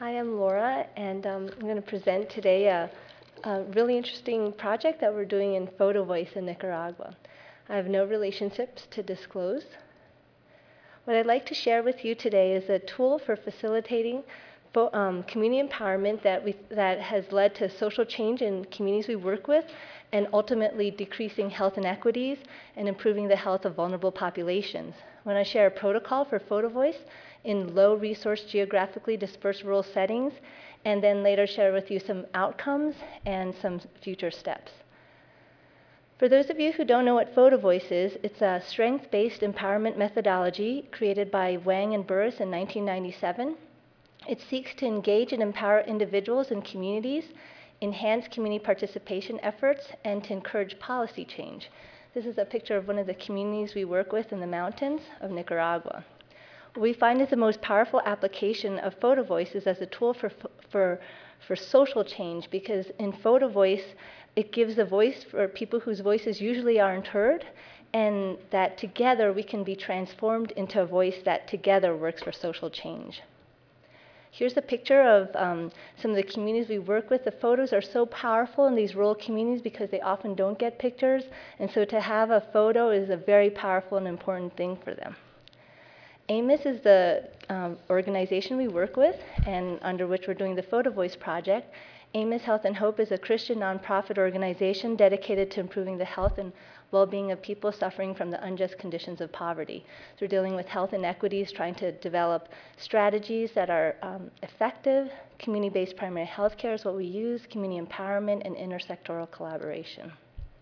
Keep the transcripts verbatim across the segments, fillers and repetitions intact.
Hi, I'm Laura, and um, I'm going to present today a, a really interesting project that we're doing in PhotoVoice in Nicaragua. I have no relationships to disclose. What I'd like to share with you today is a tool for facilitating um, community empowerment that, we, that has led to social change in communities we work with, and ultimately decreasing health inequities and improving the health of vulnerable populations. When I share a protocol for PhotoVoice in low-resource, geographically dispersed rural settings, and then later share with you some outcomes and some future steps. For those of you who don't know what PhotoVoice is, it's a strength-based empowerment methodology created by Wang and Burris in nineteen ninety-seven. It seeks to engage and empower individuals and communities, enhance community participation efforts, and to encourage policy change. This is a picture of one of the communities we work with in the mountains of Nicaragua. What we find is the most powerful application of PhotoVoice is as a tool for, for, for social change, because in PhotoVoice, it gives a voice for people whose voices usually aren't heard, and that together we can be transformed into a voice that together works for social change. Here's a picture of um, some of the communities we work with. The photos are so powerful in these rural communities because they often don't get pictures, and so to have a photo is a very powerful and important thing for them. AMOS is the um, organization we work with and under which we're doing the PhotoVoice project. AMOS Health and Hope is a Christian nonprofit organization dedicated to improving the health and well-being of people suffering from the unjust conditions of poverty. So we're dealing with health inequities, trying to develop strategies that are um, effective. Community-based primary health care is what we use, community empowerment, and intersectoral collaboration.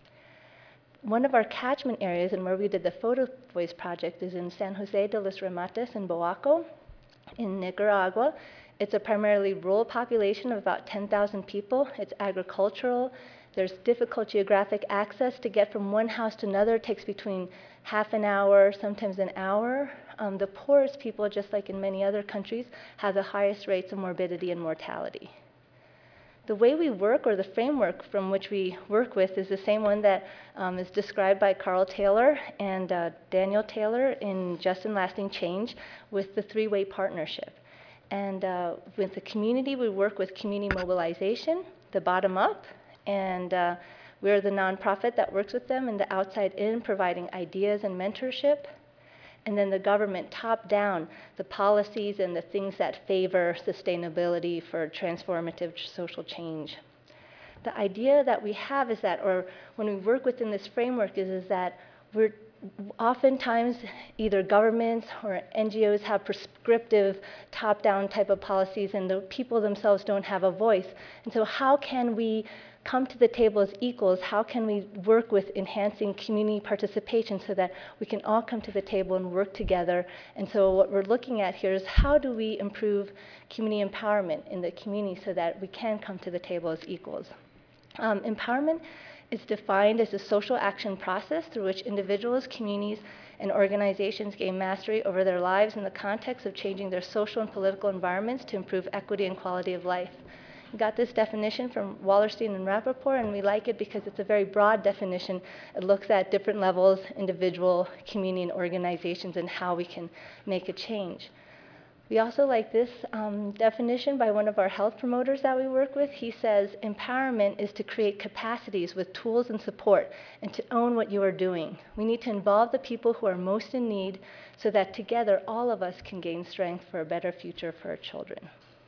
One of our catchment areas and where we did the PhotoVoice project is in San Jose de los Remates in Boaco, in Nicaragua. It's a primarily rural population of about ten thousand people. It's agricultural. There's difficult geographic access. To get from one house to another it takes between half an hour, sometimes an hour. Um, the poorest people, just like in many other countries, have the highest rates of morbidity and mortality. The way we work, or the framework from which we work with, is the same one that um, is described by Carl Taylor and uh, Daniel Taylor in Just and Lasting Change with the three-way partnership. And uh, with the community, we work with community mobilization, the bottom up, and uh, we're the nonprofit that works with them, and the outside in, providing ideas and mentorship. And then the government top down, the policies and the things that favor sustainability for transformative social change. The idea that we have is that, or when we work within this framework, is, is that we're oftentimes either governments or N G Os have prescriptive top-down type of policies, and the people themselves don't have a voice. And so how can we come to the table as equals? How can we work with enhancing community participation so that we can all come to the table and work together? And so what we're looking at here is how do we improve community empowerment in the community so that we can come to the table as equals? Um, empowerment is defined as a social action process through which individuals, communities, and organizations gain mastery over their lives in the context of changing their social and political environments to improve equity and quality of life. We got this definition from Wallerstein and Rappaport, and we like it because it's a very broad definition. It looks at different levels, individual, community, and organizations, and how we can make a change. We also like this um, definition by one of our health promoters that we work with. He says, empowerment is to create capacities with tools and support and to own what you are doing. We need to involve the people who are most in need so that together all of us can gain strength for a better future for our children.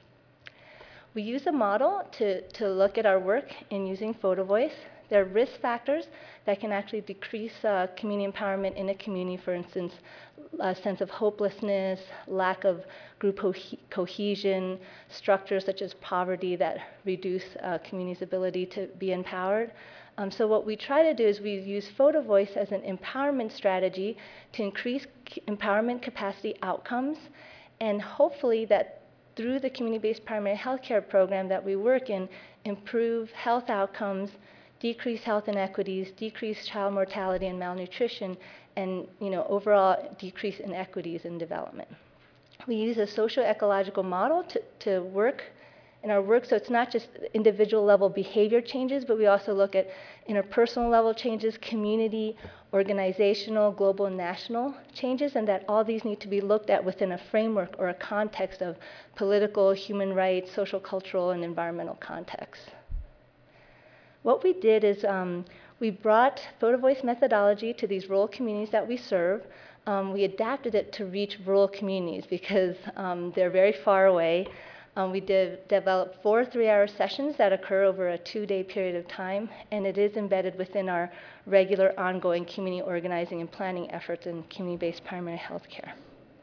We use a model to, to look at our work in using PhotoVoice. There are risk factors that can actually decrease uh, community empowerment in a community, for instance, a sense of hopelessness, lack of group co cohesion, structures such as poverty that reduce uh, community's ability to be empowered. Um, so what we try to do is we use PhotoVoice as an empowerment strategy to increase empowerment capacity outcomes, and hopefully that through the community-based primary health care program that we work in, improve health outcomes, decrease health inequities, decrease child mortality and malnutrition, and you know, overall decrease inequities in development. We use a socio-ecological model to, to work in our work, so it's not just individual level behavior changes, but we also look at interpersonal level changes, community, organizational, global, and national changes, and that all these need to be looked at within a framework or a context of political, human rights, social, cultural, and environmental contexts. What we did is um, we brought photo voice methodology to these rural communities that we serve. Um, we adapted it to reach rural communities because um, they're very far away. Um, we did develop four three-hour sessions that occur over a two-day period of time, and it is embedded within our regular ongoing community organizing and planning efforts in community-based primary health care.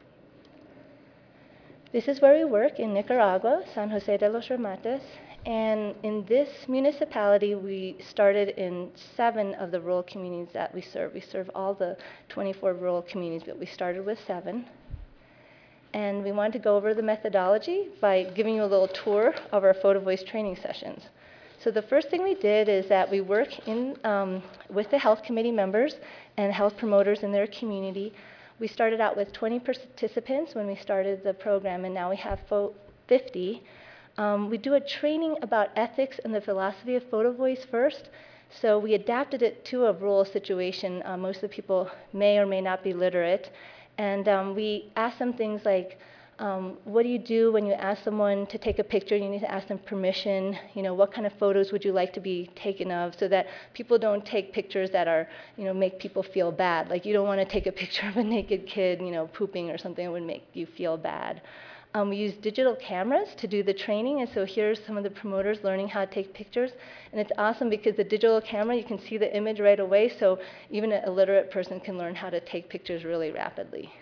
This is where we work in Nicaragua, San Jose de los Remates, and in this municipality, we started in seven of the rural communities that we serve. We serve all the twenty-four rural communities, but we started with seven. And we wanted to go over the methodology by giving you a little tour of our photo voice training sessions. So the first thing we did is that we work in, um, with the health committee members and health promoters in their community. We started out with twenty participants when we started the program, and now we have fifty. Um, we do a training about ethics and the philosophy of photo voice first. So we adapted it to a rural situation. Uh, most of the people may or may not be literate. And um, we ask them things like, um, what do you do when you ask someone to take a picture? You need to ask them permission. You know, what kind of photos would you like to be taken of, so that people don't take pictures that are, you know, make people feel bad. Like, you don't want to take a picture of a naked kid, you know, pooping or something that would make you feel bad. Um, we use digital cameras to do the training, and so here's some of the promoters learning how to take pictures. And it's awesome because the digital camera, you can see the image right away, so even an illiterate person can learn how to take pictures really rapidly.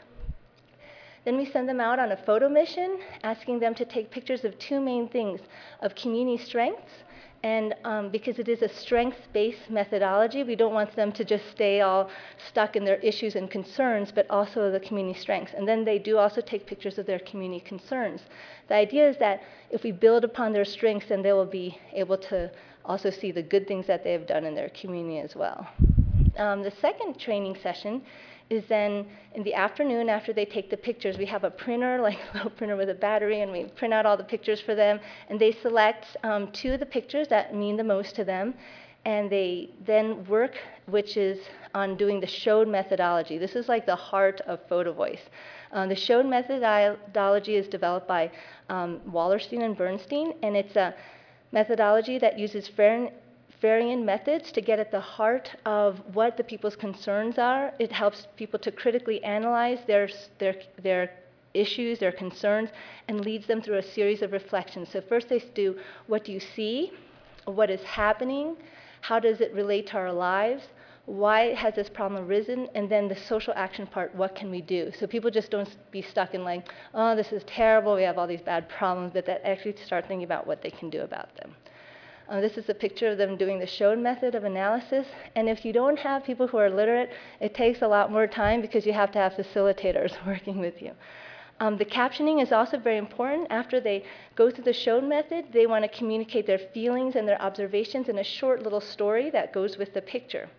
Then we send them out on a photo mission, asking them to take pictures of two main things, of community strengths, and um, because it is a strengths-based methodology, we don't want them to just stay all stuck in their issues and concerns, but also the community strengths. And then they do also take pictures of their community concerns. The idea is that if we build upon their strengths, then they will be able to also see the good things that they have done in their community as well. Um, the second training session is then in the afternoon after they take the pictures. We have a printer, like a little printer with a battery, and we print out all the pictures for them, and they select um, two of the pictures that mean the most to them, and they then work, which is on doing the SHOWED methodology. This is like the heart of photo voice. Uh, the SHOWED methodology is developed by um, Wallerstein and Bernstein, and it's a methodology that uses Fair varying methods to get at the heart of what the people's concerns are. It helps people to critically analyze their, their, their issues, their concerns, and leads them through a series of reflections. So first they do, what do you see? What is happening? How does it relate to our lives? Why has this problem arisen? And then the social action part, what can we do? So people just don't be stuck in like, oh, this is terrible, we have all these bad problems, but that actually start thinking about what they can do about them. Uh, this is a picture of them doing the SHOWED method of analysis. And if you don't have people who are literate, it takes a lot more time because you have to have facilitators working with you. Um, the captioning is also very important. After they go through the SHOWED method, they want to communicate their feelings and their observations in a short little story that goes with the picture.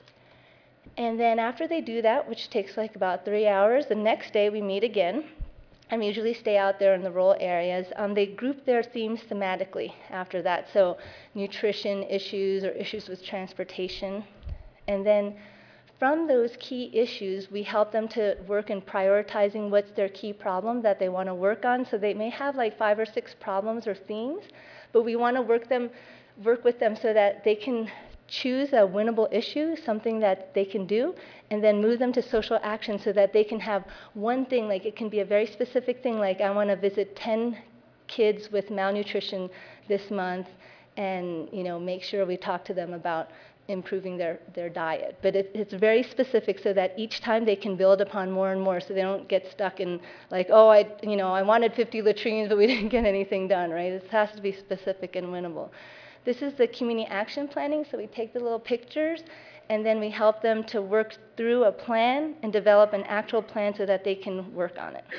And then after they do that, which takes like about three hours, the next day we meet again. I usually stay out there in the rural areas. Um, they group their themes thematically after that, so nutrition issues or issues with transportation. And then from those key issues, we help them to work in prioritizing what's their key problem that they want to work on. So they may have like five or six problems or themes, but we want to work them, work with them so that they can choose a winnable issue, something that they can do, and then move them to social action so that they can have one thing, like it can be a very specific thing, like I want to visit ten kids with malnutrition this month and, you know, make sure we talk to them about improving their, their diet. But it, it's very specific so that each time they can build upon more and more so they don't get stuck in like, oh, I, you know, I wanted fifty latrines, but we didn't get anything done, right? It has to be specific and winnable. This is the community action planning, so we take the little pictures and then we help them to work through a plan and develop an actual plan so that they can work on it.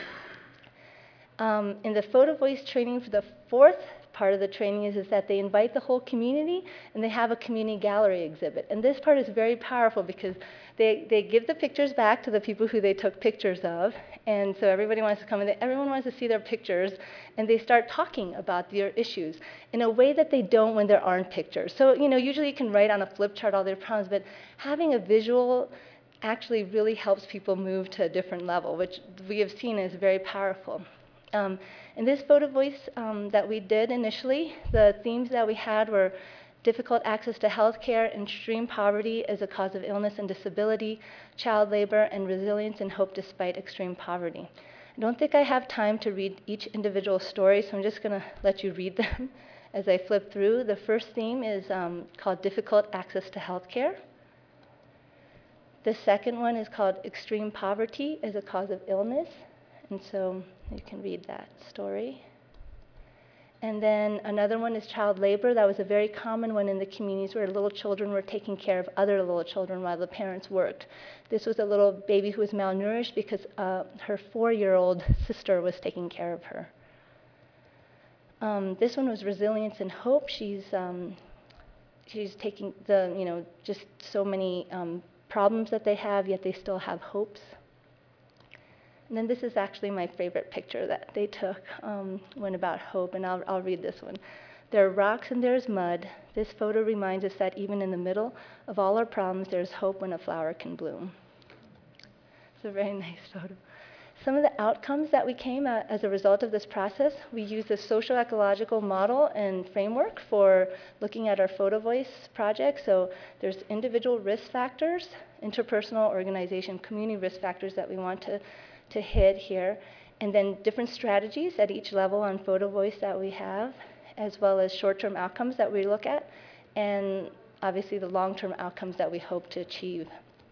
Um, in the photo voice training, for the fourth part of the training is, is that they invite the whole community and they have a community gallery exhibit. And this part is very powerful because they, they give the pictures back to the people who they took pictures of, And so everybody wants to come, and they, everyone wants to see their pictures, and they start talking about their issues in a way that they don't when there aren't pictures. So, you know, usually you can write on a flip chart all their problems, but having a visual actually really helps people move to a different level, which we have seen is very powerful. Um, in this photo voice um, that we did initially, the themes that we had were difficult access to health care, extreme poverty as a cause of illness and disability, child labor, and resilience and hope despite extreme poverty. I don't think I have time to read each individual story, so I'm just going to let you read them as I flip through. The first theme is um, called difficult access to health care. The second one is called extreme poverty as a cause of illness, and so you can read that story. And then another one is child labor. That was a very common one in the communities where little children were taking care of other little children while the parents worked. This was a little baby who was malnourished because uh, her four-year-old sister was taking care of her. Um, this one was resilience and hope. She's, um, she's taking the, you know, just so many um, problems that they have, yet they still have hopes. And then this is actually my favorite picture that they took, um, one about hope, and I'll, I'll read this one. There are rocks and there's mud. This photo reminds us that even in the middle of all our problems, there's hope when a flower can bloom. It's a very nice photo. Some of the outcomes that we came at as a result of this process, we used the social ecological model and framework for looking at our photo voice project. So there's individual risk factors, interpersonal, organization, community risk factors that we want to to hit here, and then different strategies at each level on photo voice that we have, as well as short-term outcomes that we look at, and obviously the long-term outcomes that we hope to achieve.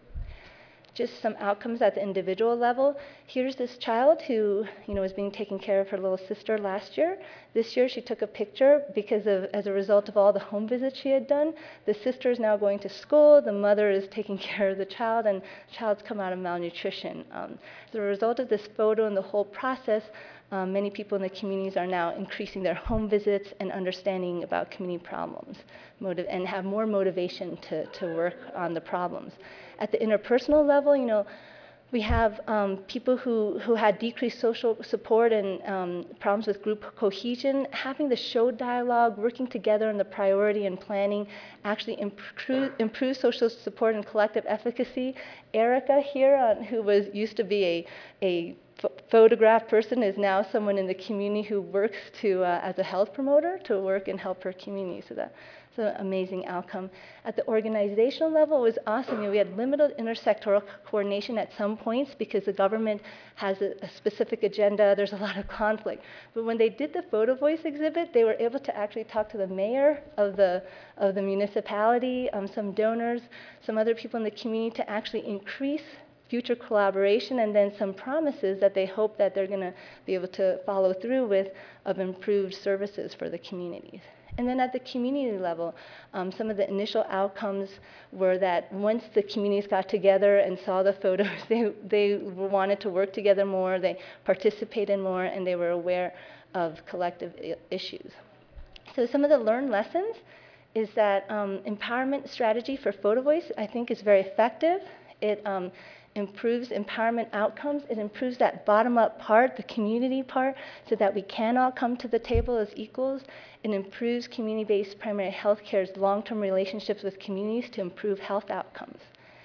Just some outcomes at the individual level. Here's this child who, you know, was being taken care of her little sister last year. This year she took a picture because of, as a result of all the home visits she had done, the sister is now going to school, the mother is taking care of the child, and the child's come out of malnutrition. Um, as a result of this photo and the whole process, um, many people in the communities are now increasing their home visits and understanding about community problems, motiv- and have more motivation to, to work on the problems. At the interpersonal level, you know, we have um, people who, who had decreased social support and um, problems with group cohesion. Having the show dialogue, working together on the priority and planning, actually improve, improve social support and collective efficacy. Erica here, uh, who was used to be a, a photograph person, is now someone in the community who works to, uh, as a health promoter to work and help her community. So that. It's an amazing outcome. At the organizational level, it was awesome. You know, we had limited intersectoral coordination at some points because the government has a, a specific agenda. There's a lot of conflict. But when they did the photo voice exhibit, they were able to actually talk to the mayor of the, of the municipality, um, some donors, some other people in the community to actually increase future collaboration, and then some promises that they hope that they're going to be able to follow through with of improved services for the communities. And then at the community level, um, some of the initial outcomes were that once the communities got together and saw the photos, they, they wanted to work together more, they participated more, and they were aware of collective I- issues. So some of the learned lessons is that um, empowerment strategy for photo voice, I think, is very effective. It um, improves empowerment outcomes. It improves that bottom-up part, the community part, so that we can all come to the table as equals. It improves community-based primary health care's long-term relationships with communities to improve health outcomes.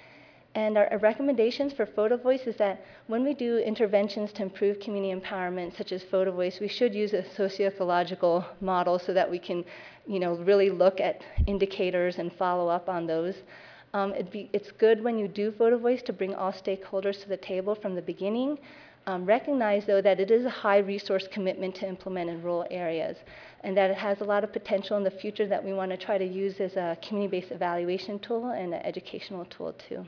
And our, our recommendations for photo voice is that when we do interventions to improve community empowerment, such as photo voice, we should use a socio-ecological model so that we can, you know, really look at indicators and follow up on those. Um, it'd be, it's good when you do photo voice to bring all stakeholders to the table from the beginning. Um, recognize, though, that it is a high resource commitment to implement in rural areas, and that it has a lot of potential in the future that we want to try to use as a community-based evaluation tool and an educational tool, too.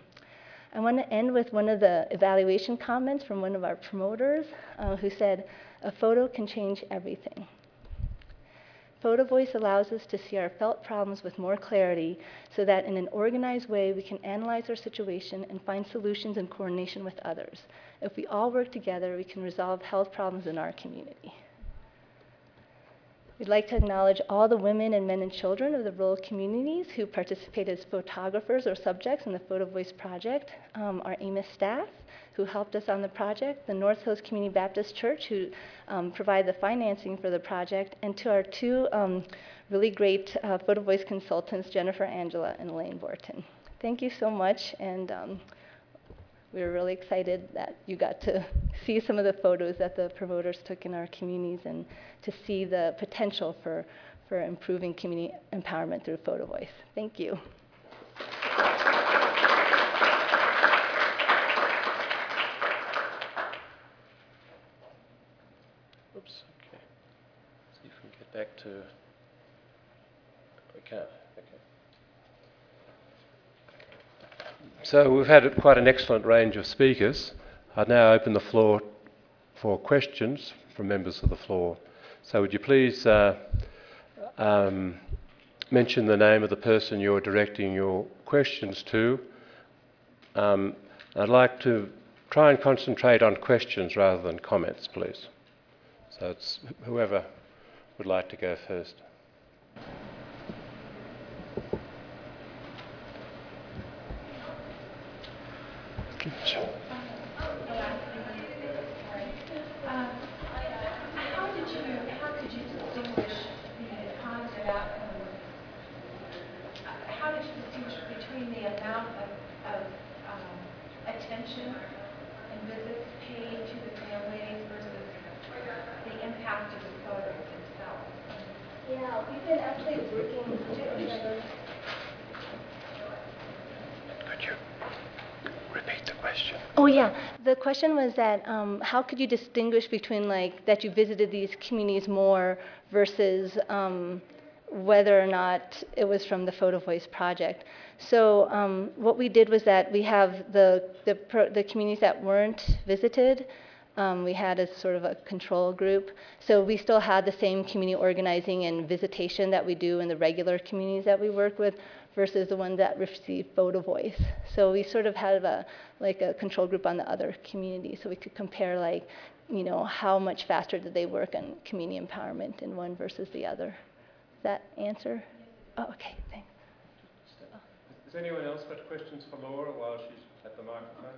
I want to end with one of the evaluation comments from one of our promoters uh, who said, "A photo can change everything." Photo voice allows us to see our felt problems with more clarity so that in an organized way we can analyze our situation and find solutions in coordination with others. If we all work together, we can resolve health problems in our community. We'd like to acknowledge all the women and men and children of the rural communities who participate as photographers or subjects in the Photo Voice project, um, our A M I S staff who helped us on the project, the North Hills Community Baptist Church who um, provide the financing for the project, and to our two um, really great uh, Photo Voice consultants, Jennifer Angela and Elaine Borton. Thank you so much, and um, we were really excited that you got to see some of the photos that the promoters took in our communities and to see the potential for, for improving community empowerment through Photo Voice. Thank you. Oops, okay. See if we can get back to, we can't, okay. So we've had quite an excellent range of speakers. I now open the floor for questions from members of the floor. So would you please uh, um, mention the name of the person you're directing your questions to. Um, I'd like to try and concentrate on questions rather than comments, please. So it's whoever would like to go first. Sure. How did you distinguish between the amount of, of um, attention and visits paid to the families versus the impact of the photos themselves? Yeah, we've been actually working together. Could you repeat the question? Oh yeah, the question was that um, how could you distinguish between like that you visited these communities more versus um, whether or not it was from the Photo Voice project. So um, what we did was that we have the, the, pro the communities that weren't visited, um, we had as sort of a control group. So we still had the same community organizing and visitation that we do in the regular communities that we work with versus the ones that receive Photo Voice. So we sort of had a, like a control group on the other communities so we could compare like, you know, how much faster did they work on community empowerment in one versus the other. That answer? Oh, okay, thanks. Has anyone else got questions for Laura while she's at the microphone?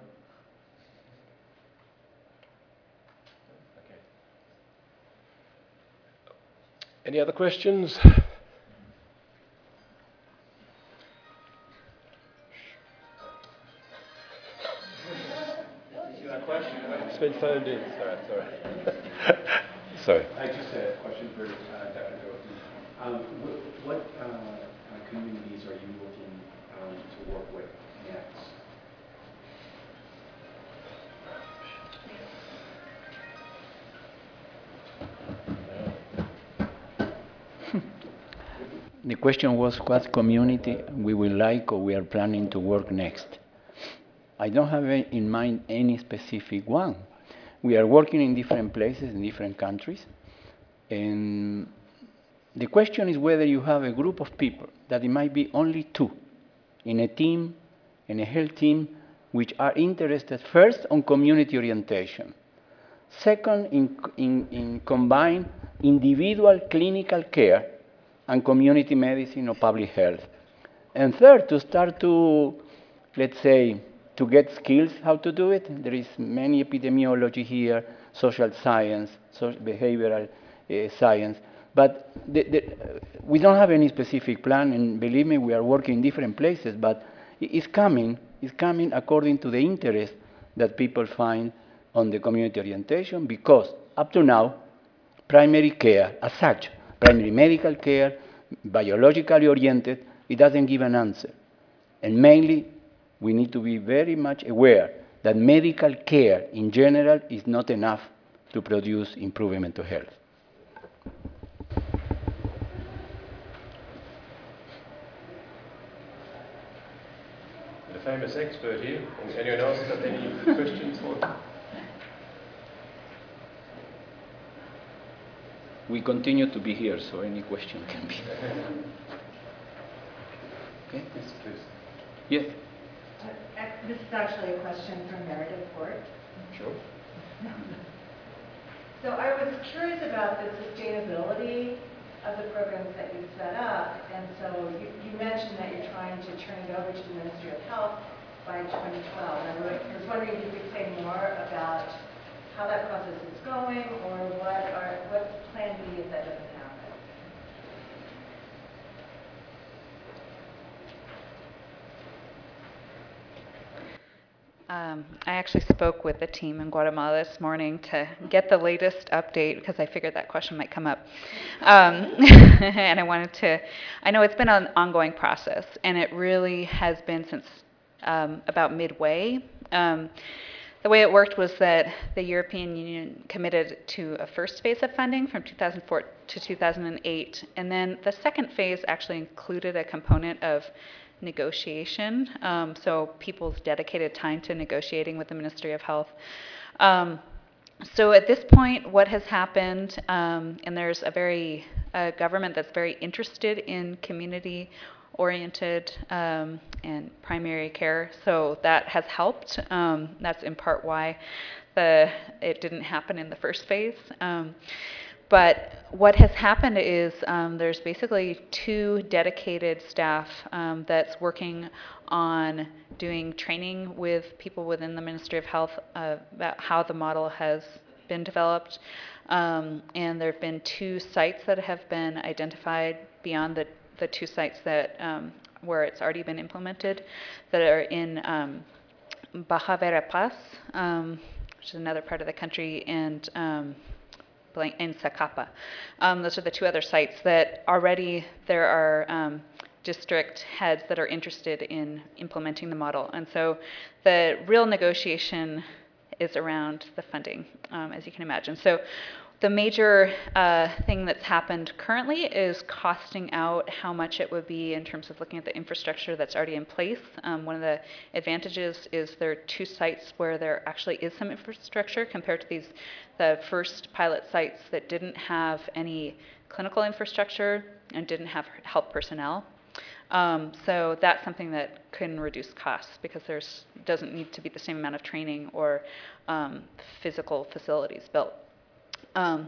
Okay. Any other questions? It's been phoned in. Sorry, sorry. Sorry. I just had a question for uh, Doctor Dorothy. Um, what what uh, uh, communities are you looking um, to work with next? The question was what community we would like or we are planning to work next. I don't have in mind any specific one. We are working in different places, in different countries. And the question is whether you have a group of people, that it might be only two, in a team, in a health team, which are interested first on community orientation. Second, in, in, in combine individual clinical care and community medicine or public health. And third, to start to, let's say, to get skills how to do it. There is many epidemiology here, social science, social behavioral uh, science. But the, the, uh, we don't have any specific plan, and believe me, we are working in different places, but it's coming, it's coming according to the interest that people find on the community orientation, because up to now, primary care as such, primary medical care, biologically oriented, it doesn't give an answer. And mainly, we need to be very much aware that medical care in general is not enough to produce improvement to health. The famous expert here. Anyone else got any questions for him? We continue to be here, so any question can be. Okay? Yes, please. Yes. Uh, this is actually a question from Meredith Fort. Sure. So I was curious about the sustainability of the programs that you set up. And so you, you mentioned that you're trying to turn it over to the Ministry of Health by twenty twelve. And I was wondering if you could say more about how that process is going, or what are, what's plan B if that doesn't happen? Um, I actually spoke with the team in Guatemala this morning to get the latest update because I figured that question might come up. Um, and I wanted to, I know it's been an ongoing process, and it really has been since um, about midway. Um, the way it worked was that the European Union committed to a first phase of funding from two thousand four to two thousand eight, and then the second phase actually included a component of negotiation, um, so people's dedicated time to negotiating with the Ministry of Health. Um, so at this point, what has happened, um, and there's a very a government that's very interested in community-oriented um, and primary care, so that has helped. Um, that's in part why the it didn't happen in the first phase. Um, But what has happened is um, there's basically two dedicated staff um, that's working on doing training with people within the Ministry of Health uh, about how the model has been developed. Um, and there have been two sites that have been identified beyond the, the two sites that um, where it's already been implemented that are in um, Baja Verapaz, um, which is another part of the country, and um, in Zacapa. Um, those are the two other sites that already there are um, district heads that are interested in implementing the model. And so the real negotiation is around the funding, um, as you can imagine. So the major uh, thing that's happened currently is costing out how much it would be in terms of looking at the infrastructure that's already in place. Um, one of the advantages is there are two sites where there actually is some infrastructure compared to these the first pilot sites that didn't have any clinical infrastructure and didn't have health personnel. Um, so that's something that can reduce costs because there's doesn't need to be the same amount of training or um, physical facilities built. Um,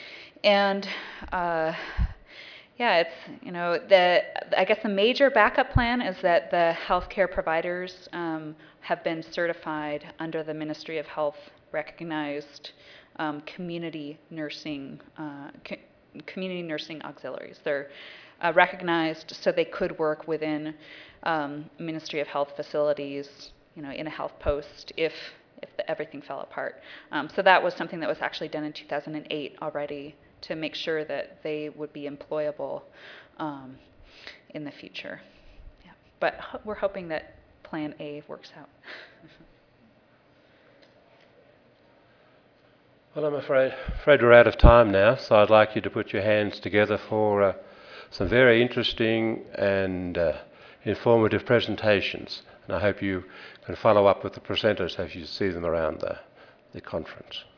and uh, yeah, it's, you know, the, I guess the major backup plan is that the healthcare providers um, have been certified under the Ministry of Health recognized um, community nursing, uh, co community nursing auxiliaries. They're uh, recognized so they could work within um, Ministry of Health facilities, you know, in a health post if if the, everything fell apart. Um, so that was something that was actually done in two thousand eight already to make sure that they would be employable um, in the future. Yeah. But ho we're hoping that Plan A works out. Well, I'm afraid, afraid we're out of time now, so I'd like you to put your hands together for uh, some very interesting and uh, informative presentations. And I hope you can follow up with the presenters as you see them around the, the conference.